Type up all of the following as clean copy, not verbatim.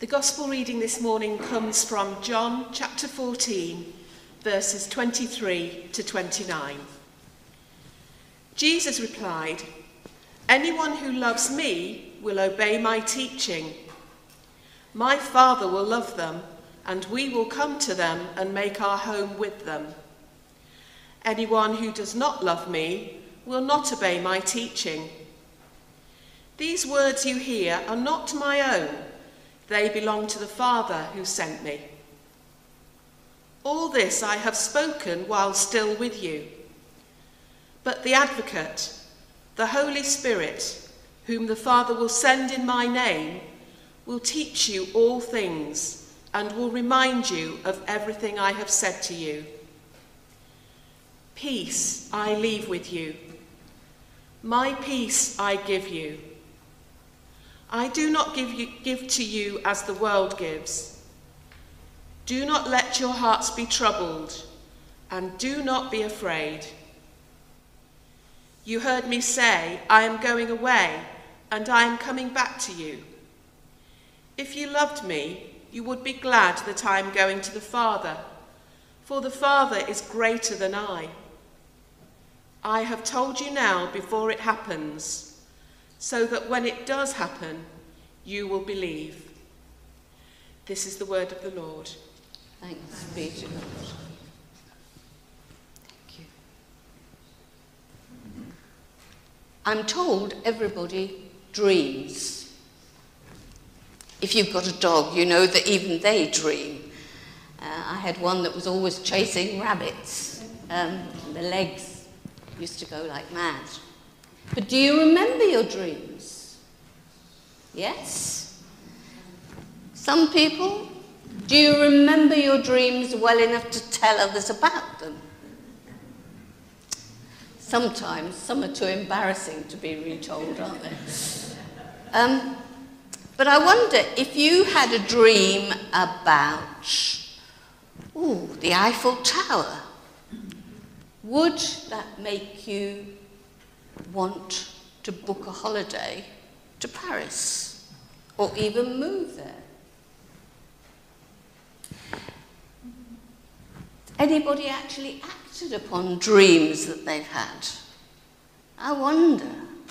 The Gospel reading this morning comes from John chapter 14, verses 23 to 29. Jesus replied, "Anyone who loves me will obey my teaching. My Father will love them, and we will come to them and make our home with them. Anyone who does not love me will not obey my teaching. These words you hear are not my own. They belong to the Father who sent me. All this I have spoken while still with you. But the Advocate, the Holy Spirit, whom the Father will send in my name, will teach you all things and will remind you of everything I have said to you. Peace I leave with you. My peace I give you. I do not give to you as the world gives. Do not let your hearts be troubled, and do not be afraid. You heard me say, I am going away, and I am coming back to you. If you loved me, you would be glad that I am going to the Father, for the Father is greater than I. I have told you now before it happens, so that when it does happen, you will believe." This is the word of the Lord. Thanks be to God. Thank you. I'm told everybody dreams. If you've got a dog, you know that even they dream. I had one that was always chasing rabbits. The legs used to go like mad. But do you remember your dreams? Yes? Some people? Do you remember your dreams well enough to tell others about them? Sometimes some are too embarrassing to be retold, aren't they? But I wonder if you had a dream about, the Eiffel Tower, would that make you want to book a holiday to Paris or even move there? Anybody actually acted upon dreams that they've had? I wonder.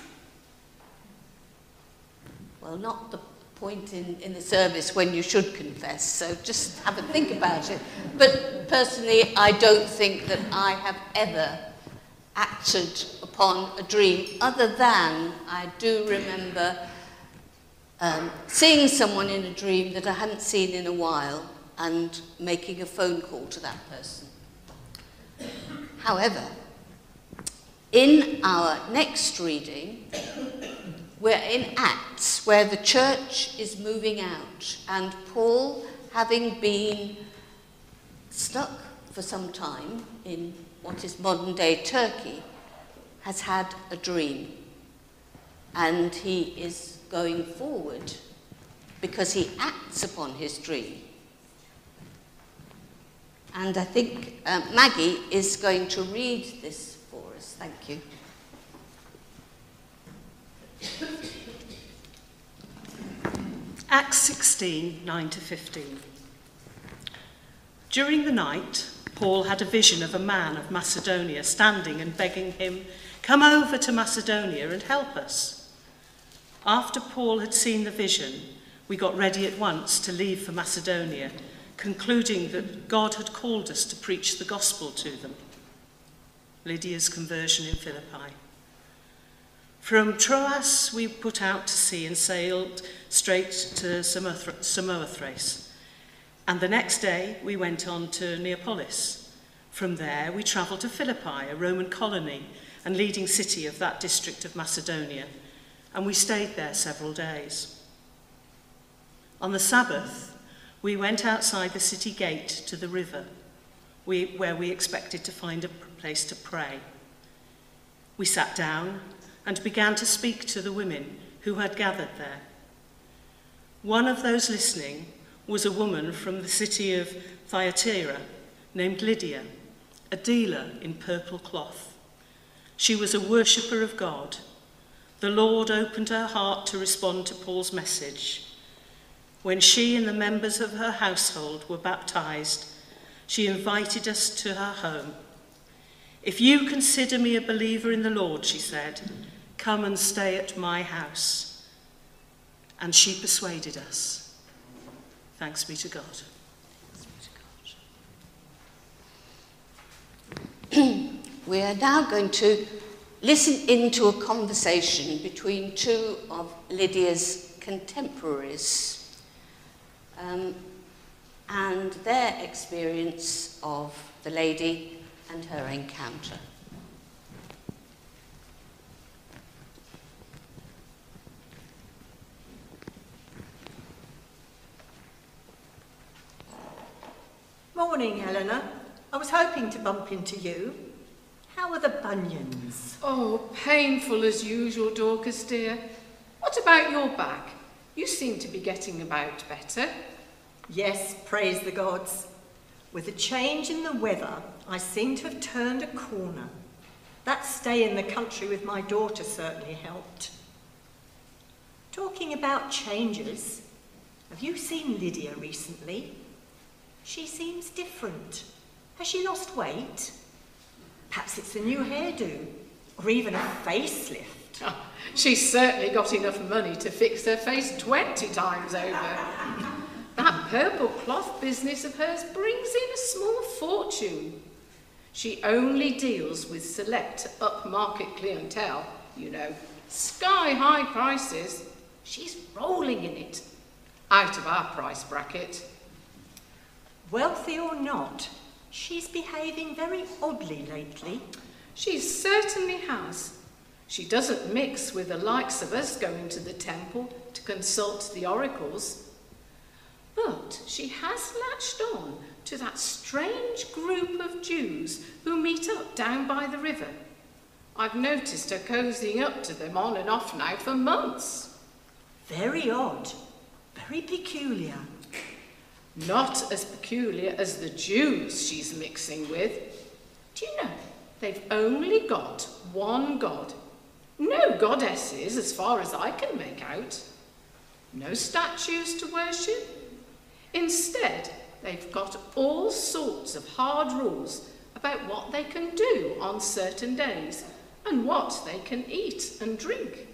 Well, not the point in the service when you should confess, so just have a think about it. But personally, I don't think that I have ever acted upon a dream, other than I do remember seeing someone in a dream that I hadn't seen in a while and making a phone call to that person. However, in our next reading, we're in Acts, where the church is moving out, and Paul, having been stuck for some time in what is modern-day Turkey, has had a dream. And he is going forward because he acts upon his dream. And I think Maggie is going to read this for us. Thank you. Acts 16, 9-15. During the night, Paul had a vision of a man of Macedonia standing and begging him, "Come over to Macedonia and help us." After Paul had seen the vision, we got ready at once to leave for Macedonia, concluding that God had called us to preach the gospel to them. Lydia's conversion in Philippi. From Troas, we put out to sea and sailed straight to Samothrace. And the next day, we went on to Neapolis. From there, we travelled to Philippi, a Roman colony and leading city of that district of Macedonia, and we stayed there several days. On the Sabbath, we went outside the city gate to the river, where we expected to find a place to pray. We sat down and began to speak to the women who had gathered there. One of those listening was a woman from the city of Thyatira named Lydia, a dealer in purple cloth. She was a worshipper of God. The Lord opened her heart to respond to Paul's message. When she and the members of her household were baptized, she invited us to her home. "If you consider me a believer in the Lord," she said, "come and stay at my house." And she persuaded us. Thanks be to God. We are now going to listen into a conversation between two of Lydia's contemporaries and their experience of the lady and her encounter. Morning, Eleanor. I was hoping to bump into you. How are the bunions? Oh, painful as usual, Dorcas dear. What about your back? You seem to be getting about better. Yes, praise the gods. With the change in the weather, I seem to have turned a corner. That stay in the country with my daughter certainly helped. Talking about changes, have you seen Lydia recently? She seems different. Has she lost weight? Perhaps it's a new hairdo, or even a facelift. Oh, she's certainly got enough money to fix her face 20 times over. That purple cloth business of hers brings in a small fortune. She only deals with select upmarket clientele, you know, sky-high prices. She's rolling in it, out of our price bracket. Wealthy or not, she's behaving very oddly lately. She certainly has. She doesn't mix with the likes of us going to the temple to consult the oracles. But she has latched on to that strange group of Jews who meet up down by the river. I've noticed her cozying up to them on and off now for months. Very odd, very peculiar. Not as peculiar as the Jews she's mixing with. Do you know, they've only got one God. No goddesses, as far as I can make out. No statues to worship. Instead, they've got all sorts of hard rules about what they can do on certain days and what they can eat and drink.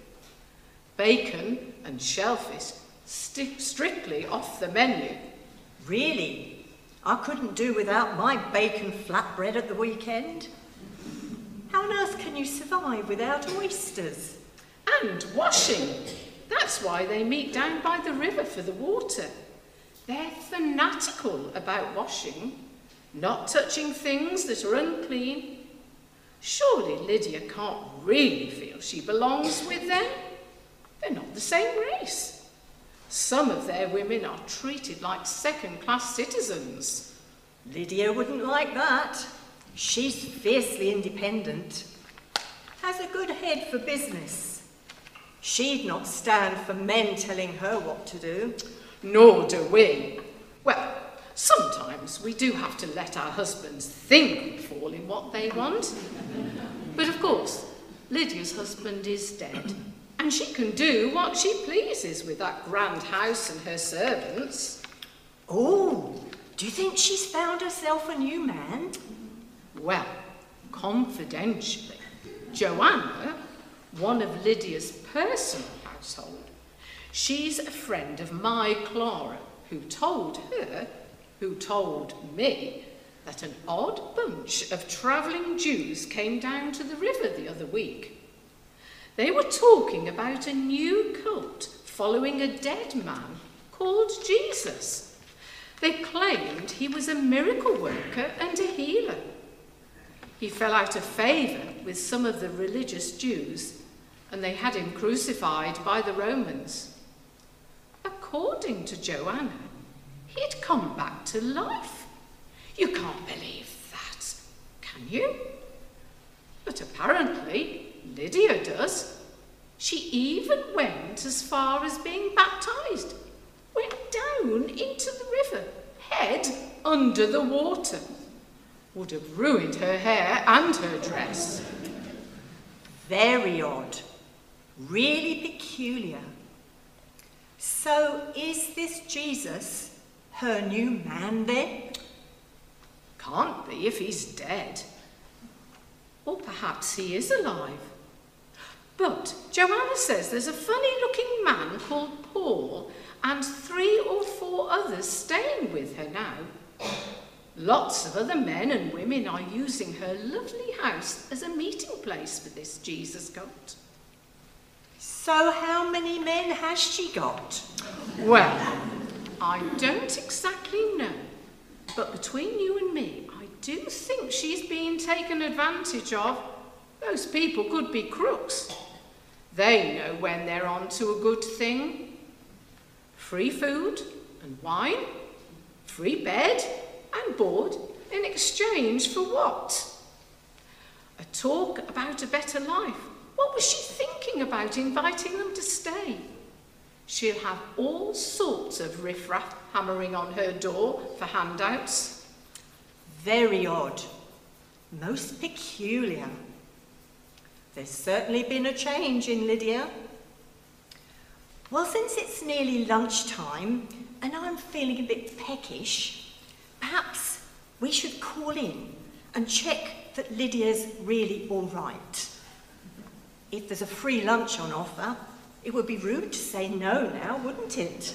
Bacon and shellfish strictly off the menu. Really? I couldn't do without my bacon flatbread at the weekend. How on earth can you survive without oysters? And washing. That's why they meet down by the river for the water. They're fanatical about washing, not touching things that are unclean. Surely Lydia can't really feel she belongs with them. They're not the same race. Some of their women are treated like second-class citizens. Lydia wouldn't like that. She's fiercely independent. Has a good head for business. She'd not stand for men telling her what to do. Nor do we. Well, sometimes we do have to let our husbands think and fall in what they want. But of course, Lydia's husband is dead, and she can do what she pleases with that grand house and her servants. Oh, do you think she's found herself a new man? Well, confidentially, Joanna, one of Lydia's personal household, she's a friend of my Clara, who told me, that an odd bunch of travelling Jews came down to the river the other week. They were talking about a new cult following a dead man called Jesus. They claimed he was a miracle worker and a healer. He fell out of favour with some of the religious Jews, and they had him crucified by the Romans. According to Joanna, he'd come back to life. You can't believe that, can you? But apparently, Lydia does. She even went as far as being baptised, went down into the river, head under the water. Would have ruined her hair and her dress. Very odd. Really peculiar. So is this Jesus her new man then? Can't be if he's dead. Or perhaps he is alive. But Joanna says there's a funny-looking man called Paul and 3 or 4 others staying with her now. Lots of other men and women are using her lovely house as a meeting place for this Jesus cult. So how many men has she got? Well, I don't exactly know, but between you and me, I do think she's being taken advantage of. Those people could be crooks. They know when they're on to a good thing. Free food and wine, free bed and board in exchange for what? A talk about a better life. What was she thinking about inviting them to stay? She'll have all sorts of riffraff hammering on her door for handouts. Very odd. Most peculiar. There's certainly been a change in Lydia. Well, since it's nearly lunchtime and I'm feeling a bit peckish, perhaps we should call in and check that Lydia's really all right. If there's a free lunch on offer, it would be rude to say no now, wouldn't it?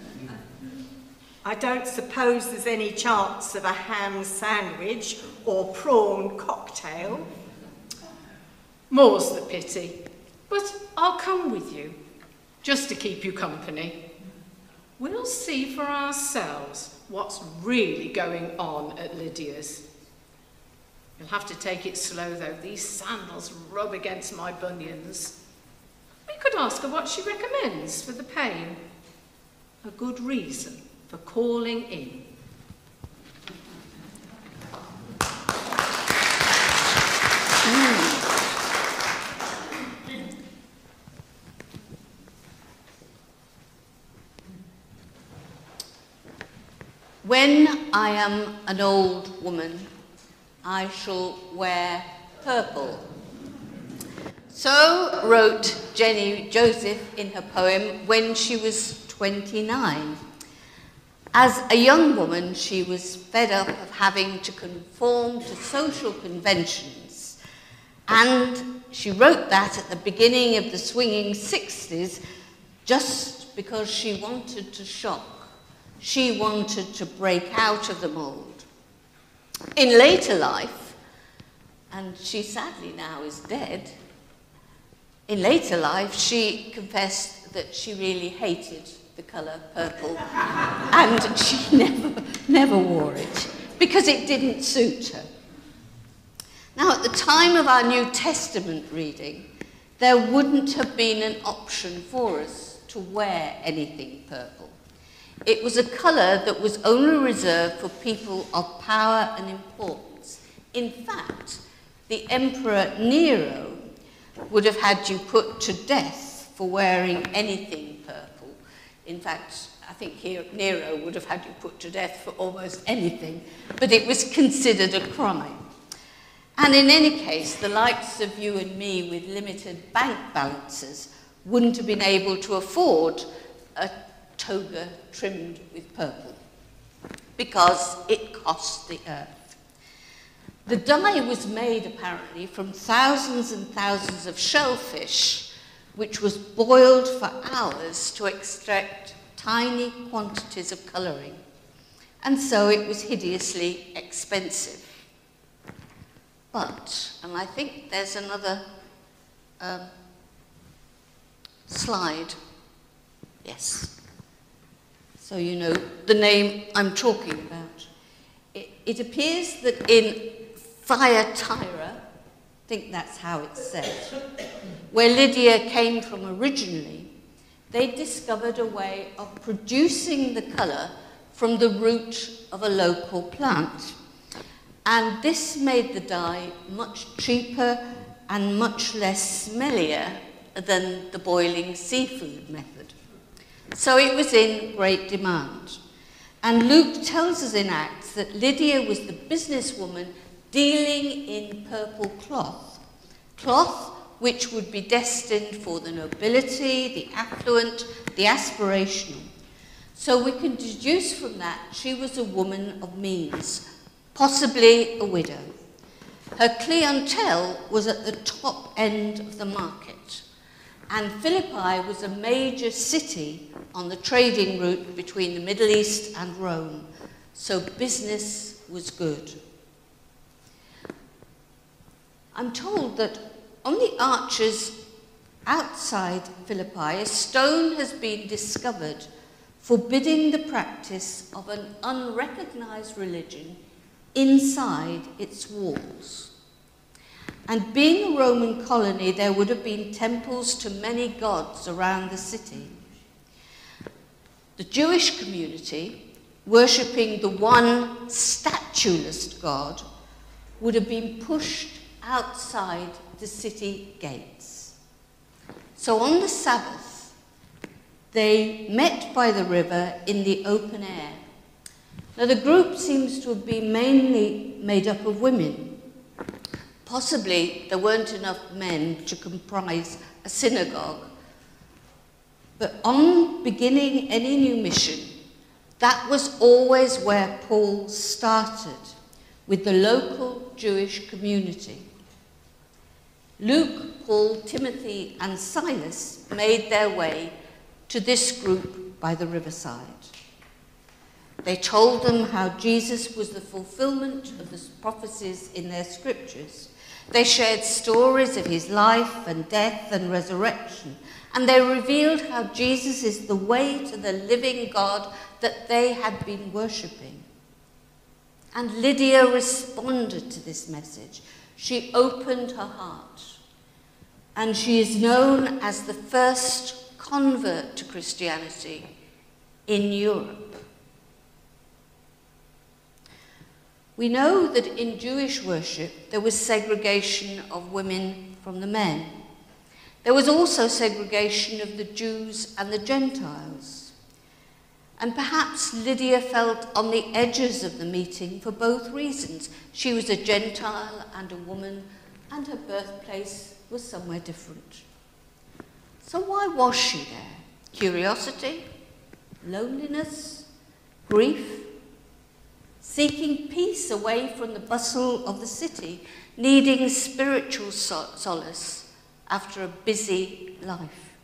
I don't suppose there's any chance of a ham sandwich or prawn cocktail. More's the pity, but I'll come with you, just to keep you company. We'll see for ourselves what's really going on at Lydia's. You'll have to take it slow though, these sandals rub against my bunions. We could ask her what she recommends for the pain. A good reason for calling in. When I am an old woman, I shall wear purple. So wrote Jenny Joseph in her poem when she was 29. As a young woman, she was fed up of having to conform to social conventions, and she wrote that at the beginning of the swinging 60s just because she wanted to shock. She wanted to break out of the mould. In later life, and she sadly now is dead, in later life she confessed that she really hated the colour purple and she never wore it because it didn't suit her. Now, at the time of our New Testament reading, there wouldn't have been an option for us to wear anything purple. It was a colour that was only reserved for people of power and importance. In fact, the Emperor Nero would have had you put to death for wearing anything purple. In fact, I think Nero would have had you put to death for almost anything, but it was considered a crime. And in any case, the likes of you and me with limited bank balances wouldn't have been able to afford a toga trimmed with purple because it cost the earth. The dye was made apparently from thousands and thousands of shellfish, which was boiled for hours to extract tiny quantities of colouring, and so it was hideously expensive. But, and I think there's another slide. Yes. So you know the name I'm talking about. It appears that in Thyatira, I think that's how it's said, where Lydia came from originally, they discovered a way of producing the colour from the root of a local plant. And this made the dye much cheaper and much less smellier than the boiling seafood method. So it was in great demand. And Luke tells us in Acts that Lydia was the businesswoman dealing in purple cloth. Cloth which would be destined for the nobility, the affluent, the aspirational. So we can deduce from that she was a woman of means, possibly a widow. Her clientele was at the top end of the market, and Philippi was a major city on the trading route between the Middle East and Rome, so business was good. I'm told that on the arches outside Philippi, a stone has been discovered forbidding the practice of an unrecognized religion inside its walls. And being a Roman colony, there would have been temples to many gods around the city. The Jewish community, worshipping the one statueless God, would have been pushed outside the city gates. So on the Sabbath, they met by the river in the open air. Now the group seems to have been mainly made up of women. Possibly there weren't enough men to comprise a synagogue. But on beginning any new mission, that was always where Paul started, with the local Jewish community. Luke, Paul, Timothy, and Silas made their way to this group by the riverside. They told them how Jesus was the fulfillment of the prophecies in their scriptures. They shared stories of his life and death and resurrection, and they revealed how Jesus is the way to the living God that they had been worshipping. And Lydia responded to this message. She opened her heart, and she is known as the first convert to Christianity in Europe. We know that in Jewish worship there was segregation of women from the men. There was also segregation of the Jews and the Gentiles. And perhaps Lydia felt on the edges of the meeting for both reasons. She was a Gentile and a woman, and her birthplace was somewhere different. So why was she there? Curiosity? Loneliness? Grief? Seeking peace away from the bustle of the city, needing spiritual solace after a busy life.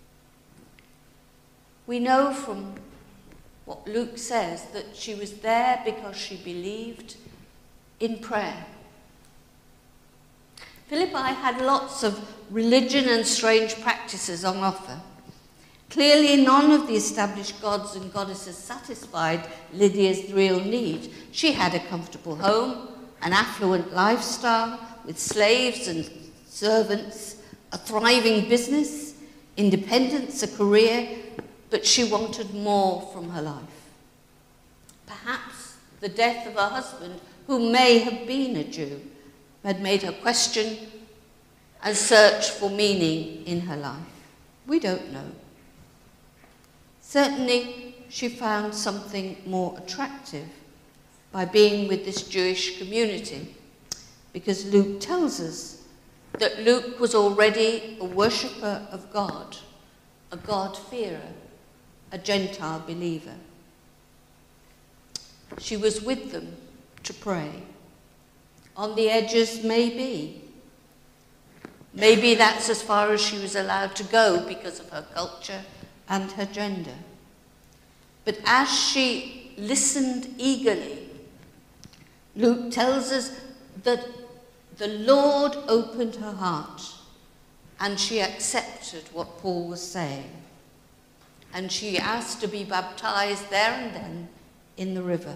We know from what Luke says that she was there because she believed in prayer. Philippi had lots of religion and strange practices on offer. Clearly, none of the established gods and goddesses satisfied Lydia's real need. She had a comfortable home, an affluent lifestyle with slaves and servants, a thriving business, independence, a career, but she wanted more from her life. Perhaps the death of her husband, who may have been a Jew, had made her question and search for meaning in her life. We don't know. Certainly, she found something more attractive by being with this Jewish community, because Luke tells us that Luke was already a worshipper of God, a God-fearer, a Gentile believer. She was with them to pray. On the edges, maybe. Maybe that's as far as she was allowed to go because of her culture and her gender. But as she listened eagerly, Luke tells us that the Lord opened her heart and she accepted what Paul was saying. And she asked to be baptized there and then in the river.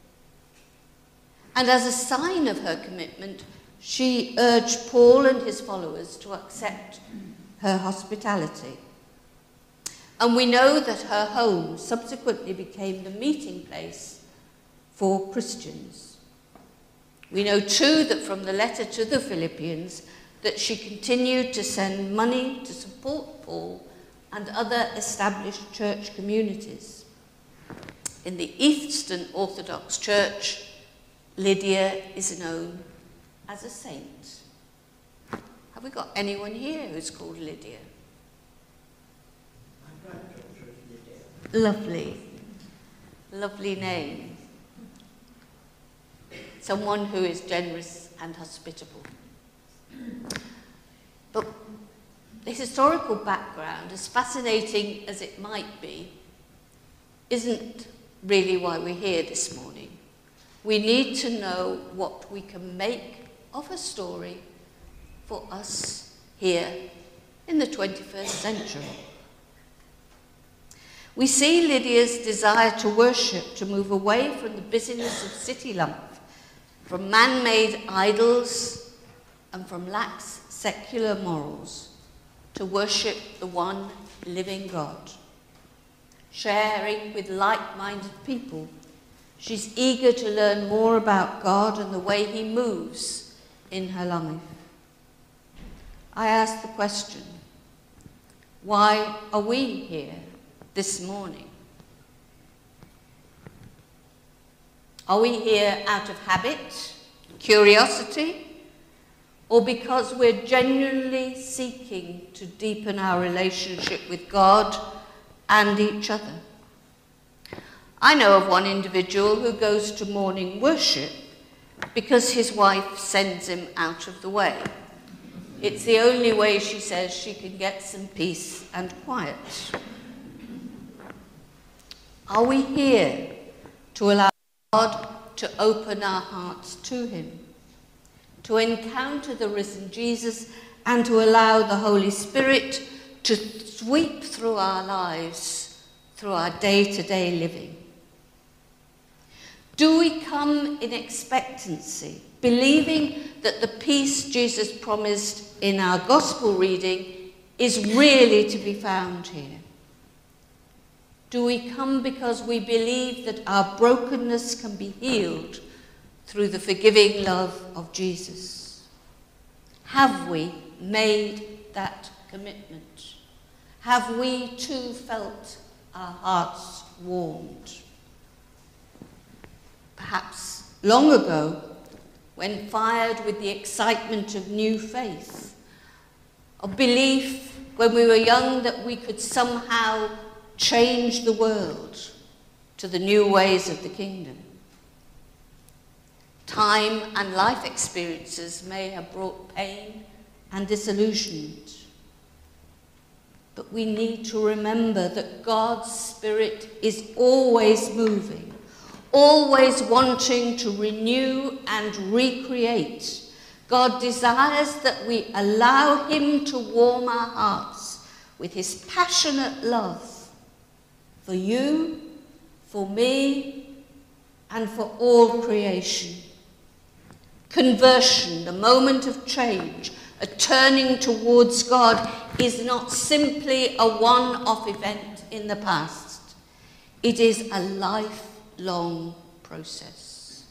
And as a sign of her commitment, she urged Paul and his followers to accept her hospitality. And we know that her home subsequently became the meeting place for Christians. We know too that from the letter to the Philippians that she continued to send money to support Paul and other established church communities. In the Eastern Orthodox Church, Lydia is known as a saint. Have we got anyone here who's called Lydia? My granddaughter is Lydia. Lovely. Lovely name. Someone who is generous and hospitable. But the historical background, as fascinating as it might be, isn't really why we're here this morning. We need to know what we can make of her story for us here in the 21st century. We see Lydia's desire to worship, to move away from the busyness of city life, from man-made idols and from lax secular morals, to worship the one living God. Sharing with like-minded people, she's eager to learn more about God and the way he moves in her life. I ask the question, why are we here this morning? Are we here out of habit, curiosity, or because we're genuinely seeking to deepen our relationship with God and each other? I know of one individual who goes to morning worship because his wife sends him out of the way. It's the only way, she says, she can get some peace and quiet. Are we here to allow God to open our hearts to him, to encounter the risen Jesus, and to allow the Holy Spirit to sweep through our lives, through our day-to-day living? Do we come in expectancy, believing that the peace Jesus promised in our gospel reading is really to be found here? Do we come because we believe that our brokenness can be healed through the forgiving love of Jesus? Have we made that commitment? Have we too felt our hearts warmed? Perhaps long ago, when fired with the excitement of new faith, of belief when we were young that we could somehow change the world to the new ways of the kingdom. Time and life experiences may have brought pain and disillusionment, but we need to remember that God's Spirit is always moving, always wanting to renew and recreate. God desires that we allow him to warm our hearts with his passionate love for you, for me, and for all creation. Conversion, the moment of change, a turning towards God, is not simply a one-off event in the past. It is a lifelong process.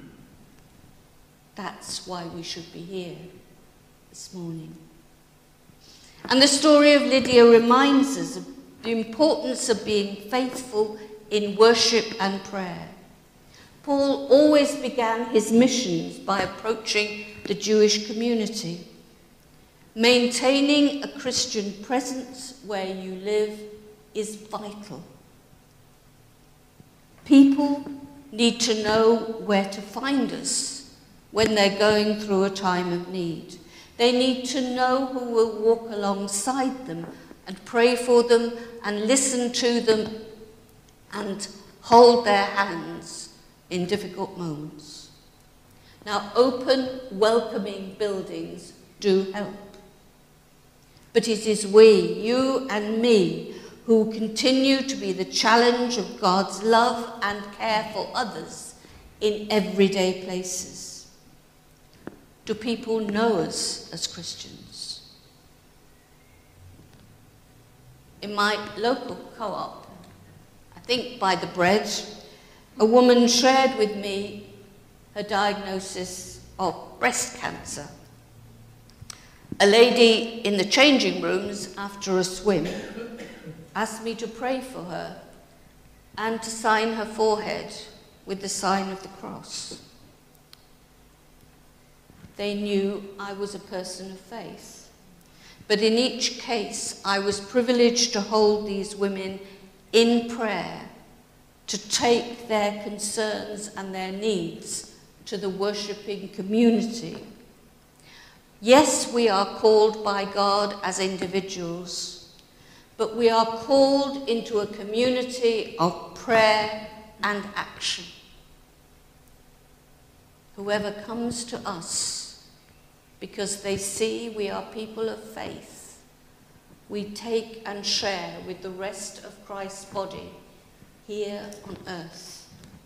That's why we should be here this morning. And the story of Lydia reminds us of the importance of being faithful in worship and prayer. Paul always began his missions by approaching the Jewish community. Maintaining a Christian presence where you live is vital. People need to know where to find us when they're going through a time of need. They need to know who will walk alongside them and pray for them and listen to them and hold their hands in difficult moments. Now, open, welcoming buildings do help. But it is we, you and me, who continue to be the challenge of God's love and care for others in everyday places. Do people know us as Christians? In my local co-op, I think by the bread, a woman shared with me her diagnosis of breast cancer. A lady in the changing rooms after a swim asked me to pray for her and to sign her forehead with the sign of the cross. They knew I was a person of faith. but in each case I was privileged to hold these women in prayer, to take their concerns and their needs to the worshipping community. Yes, we are called by God as individuals, but we are called into a community of prayer and action. Whoever comes to us because they see we are people of faith, we take and share with the rest of Christ's body here on earth.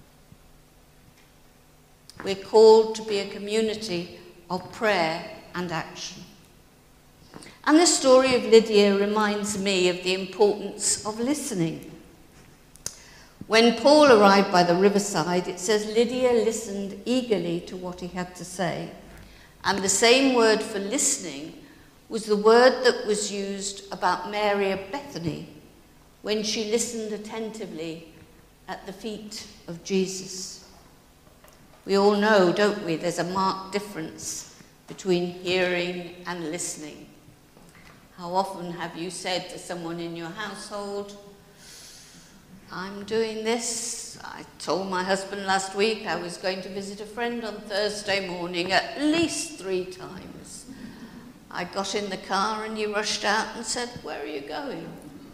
We're called to be a community of prayer and action. And the story of Lydia reminds me of the importance of listening. When Paul arrived by the riverside, it says Lydia listened eagerly to what he had to say. And the same word for listening was the word that was used about Mary of Bethany when she listened attentively at the feet of Jesus. We all know, don't we, there's a marked difference between hearing and listening. How often have you said to someone in your household, I'm doing this. I told my husband last week I was going to visit a friend on Thursday morning at least 3 times. I got in the car and you rushed out and said, where are you going?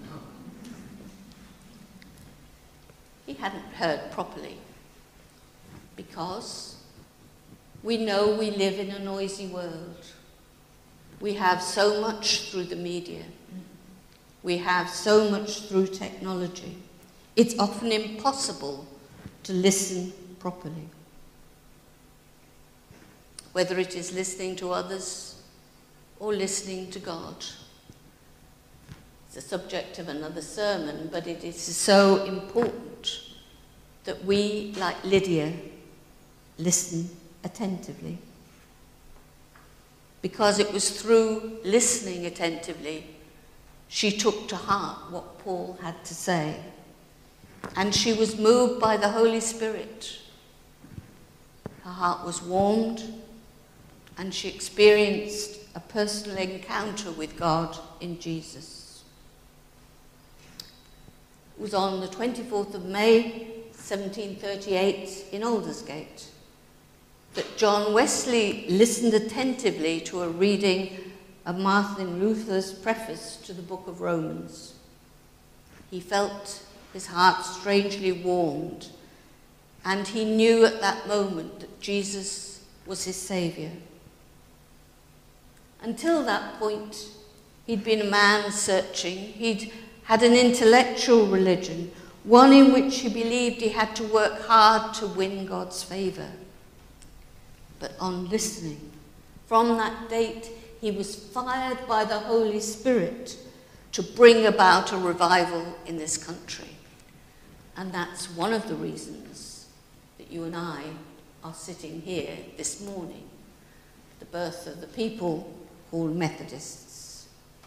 He hadn't heard properly because we know we live in a noisy world. We have so much through the media. We have so much through technology. It's often impossible to listen properly. Whether it is listening to others or listening to God. It's the subject of another sermon, but it is so important that we, like Lydia, listen attentively. Because it was through listening attentively she took to heart what Paul had to say. And she was moved by the Holy Spirit. Her heart was warmed, and she experienced a personal encounter with God in Jesus. It was on the 24th of May, 1738, in Aldersgate, that John Wesley listened attentively to a reading of Martin Luther's preface to the Book of Romans. He felt his heart strangely warmed, and he knew at that moment that Jesus was his Saviour. Until that point, he'd been a man searching. He'd had an intellectual religion, one in which he believed he had to work hard to win God's favour. But on listening, from that date, he was fired by the Holy Spirit to bring about a revival in this country. And that's one of the reasons that you and I are sitting here this morning, the birth of the people called Methodists.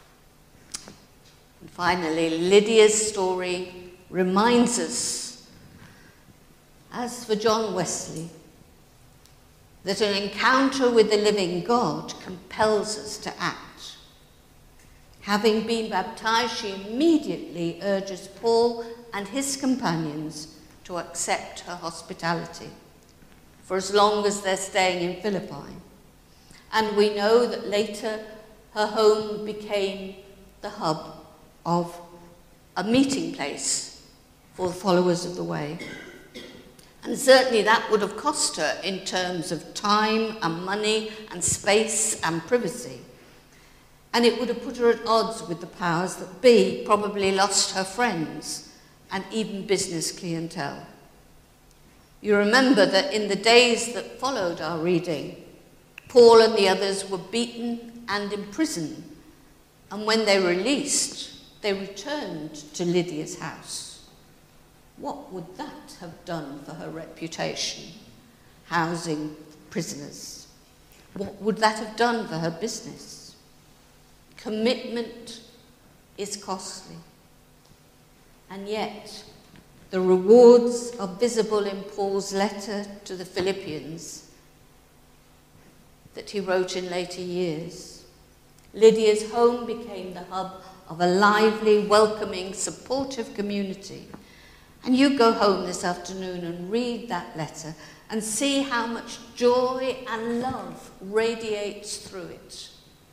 And finally, Lydia's story reminds us, as for John Wesley, that an encounter with the living God compels us to act. Having been baptized, she immediately urges Paul and his companions to accept her hospitality for as long as they're staying in Philippi. And we know that later her home became the hub of a meeting place for the followers of the way. And certainly that would have cost her in terms of time and money and space and privacy. And it would have put her at odds with the powers that be, probably lost her friends and even business clientele. You remember that in the days that followed our reading, Paul and the others were beaten and imprisoned, and when they were released, they returned to Lydia's house. What would that have done for her reputation, housing prisoners? What would that have done for her business? Commitment is costly. And yet, the rewards are visible in Paul's letter to the Philippians that he wrote in later years. Lydia's home became the hub of a lively, welcoming, supportive community. And you go home this afternoon and read that letter and see how much joy and love radiates through it.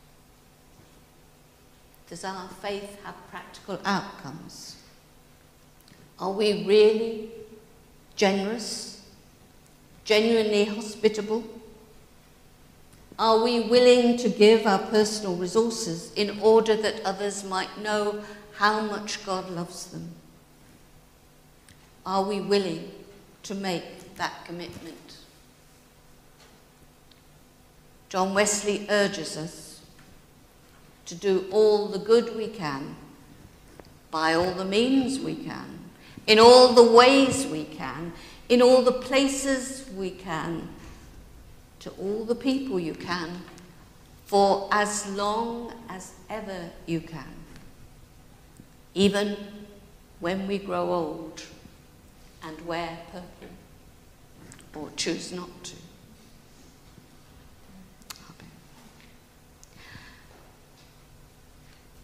Does our faith have practical outcomes? Are we really generous, genuinely hospitable? Are we willing to give our personal resources in order that others might know how much God loves them? Are we willing to make that commitment? John Wesley urges us to do all the good we can, by all the means we can, in all the ways we can, in all the places we can, to all the people you can, for as long as ever you can, even when we grow old and wear purple or choose not to.